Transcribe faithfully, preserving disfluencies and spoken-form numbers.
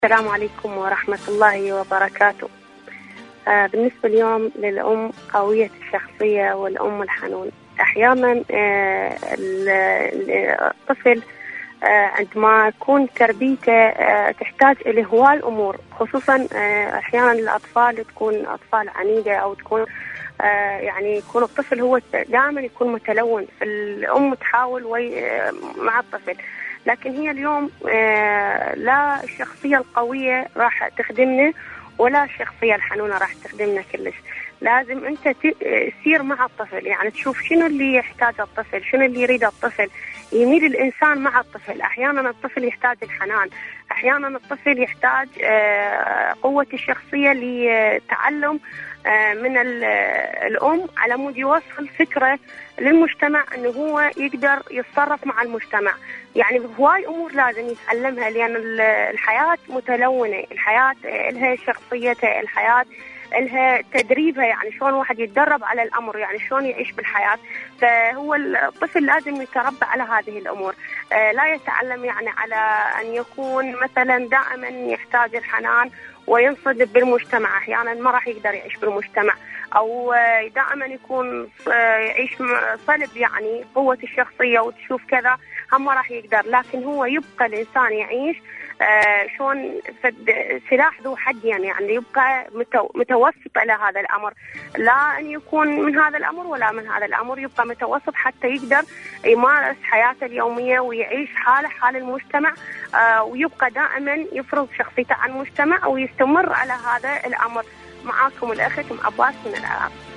السلام عليكم ورحمة الله وبركاته. آه بالنسبة اليوم للأم قوية الشخصية والأم الحنون. أحيانا آه الطفل آه عندما يكون تربيته آه تحتاج إلى هواي الأمور، خصوصا آه أحيانا الأطفال تكون أطفال عنيدة أو تكون آه يعني يكون الطفل هو دائما يكون متلون، فالأم تحاول وي آه مع الطفل، لكن هي اليوم آه لا الشخصية القوية راح تخدمنا ولا الشخصية الحنونة راح تخدمنا كلش. لازم أنت تسير مع الطفل، يعني تشوف شنو اللي يحتاجه الطفل، شنو اللي يريده الطفل، يميل الإنسان مع الطفل. أحيانا الطفل يحتاج الحنان، أحيانا الطفل يحتاج آه قوة الشخصية لتعلم آه من الأم على مود يوصل فكرة للمجتمع أنه هو يقدر يتصرف مع المجتمع. يعني هواي أمور لازم يتعلمها، لأن الحياة متلونة، الحياة لها شخصيتها، الحياة لها تدريبها، يعني شلون واحد يتدرب على الأمر، يعني شلون يعيش بالحياة. فهو الطفل لازم يتربى على هذه الأمور، لا يتعلم يعني على أن يكون مثلا دائما يحتاج الحنان وينصدم بالمجتمع. أحيانا ما راح يقدر يعيش بالمجتمع، أو دائما يكون يعيش صلب، يعني قوة الشخصية وتشوف كذا هم ما راح يقدر. لكن هو يبقى الإنسان يعيش آه شلون سلاح ذو حدين، يعني يبقى متو متوسط إلى هذا الأمر، لا أن يكون من هذا الأمر ولا من هذا الأمر، يبقى متوسط حتى يقدر يمارس حياته اليومية ويعيش حاله حال المجتمع، آه ويبقى دائما يفرض شخصيته على المجتمع ويستمر على هذا الأمر. معاكم الأخت أم عباس من العراق.